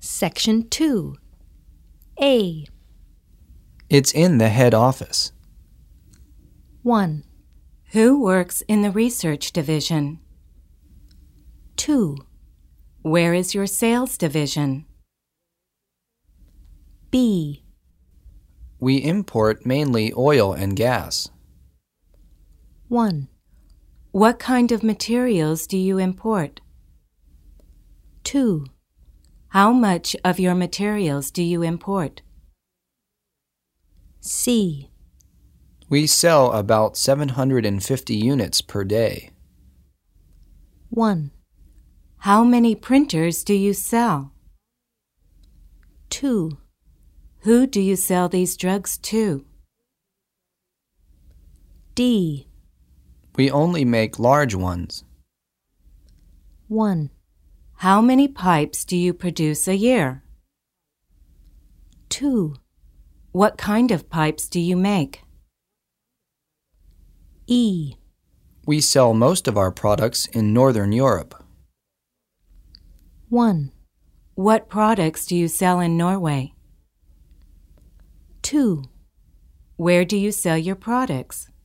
Section 2. A. It's in the head office. 1, Who works in the research division? 2, Where is your sales division? B. We import mainly oil and gas. 1, What kind of materials do you import? 2, How much of your materials do you import? C. We sell about 750 units per day. 1, How many printers do you sell? 2, Who do you sell these drugs to? D. We only make large ones. 1, How many pipes do you produce a year? 2, What kind of pipes do you make? E. We sell most of our products in Northern Europe. 1, What products do you sell in Norway? 2, Where do you sell your products?